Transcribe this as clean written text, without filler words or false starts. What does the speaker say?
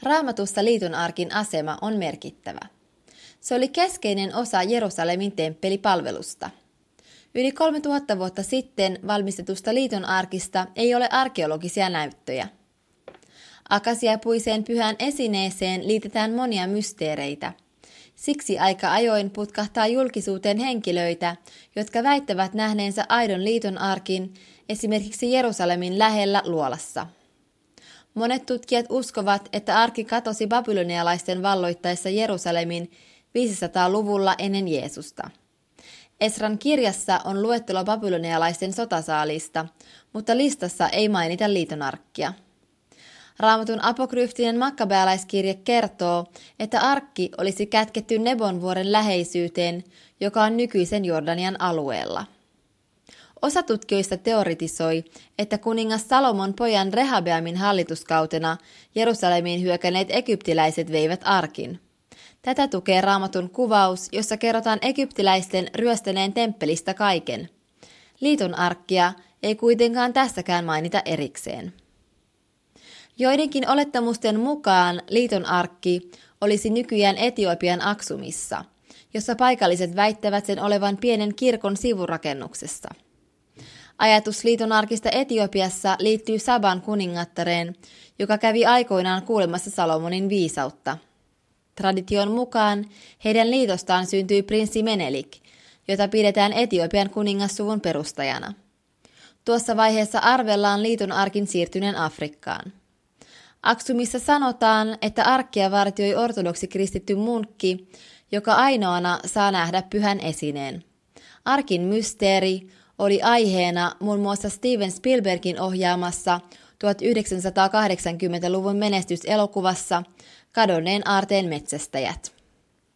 Raamatussa liitonarkin asema on merkittävä. Se oli keskeinen osa Jerusalemin temppelipalvelusta. Yli 3000 vuotta sitten valmistetusta liitonarkista ei ole arkeologisia näyttöjä. Akasiapuiseen pyhään esineeseen liitetään monia mysteereitä. Siksi aika ajoin putkahtaa julkisuuteen henkilöitä, jotka väittävät nähneensä aidon liitonarkin esimerkiksi Jerusalemin lähellä luolassa. Monet tutkijat uskovat, että arki katosi babylonialaisten valloittaessa Jerusalemin 500-luvulla ennen Jeesusta. Esran kirjassa on luettelo babylonialaisten sotasaalista, mutta listassa ei mainita liitonarkkia. Raamatun apokryftinen makkabealaiskirje kertoo, että arkki olisi kätketty Nebonvuoren läheisyyteen, joka on nykyisen Jordanian alueella. Osa tutkijoista teoretisoi, että kuningas Salomon pojan Rehabeamin hallituskautena Jerusalemiin hyökänneet egyptiläiset veivät arkin. Tätä tukee Raamatun kuvaus, jossa kerrotaan egyptiläisten ryöstäneen temppelistä kaiken. Liiton arkkia ei kuitenkaan tässäkään mainita erikseen. Joidenkin olettamusten mukaan liiton arkki olisi nykyään Etiopian Aksumissa, jossa paikalliset väittävät sen olevan pienen kirkon sivurakennuksessa. Ajatus liiton arkista Etiopiassa liittyy Saban kuningattareen, joka kävi aikoinaan kuulemassa Salomonin viisautta. Tradition mukaan heidän liitostaan syntyi prinssi Menelik, jota pidetään Etiopian kuningassuvun perustajana. Tuossa vaiheessa arvellaan liiton arkin siirtyneen Afrikkaan. Aksumissa sanotaan, että arkkia vartioi ortodoksi kristitty munkki, joka ainoana saa nähdä pyhän esineen. Arkin mysteeri oli aiheena muun muassa Steven Spielbergin ohjaamassa 1980-luvun menestyselokuvassa Kadonneen aarteen metsästäjät.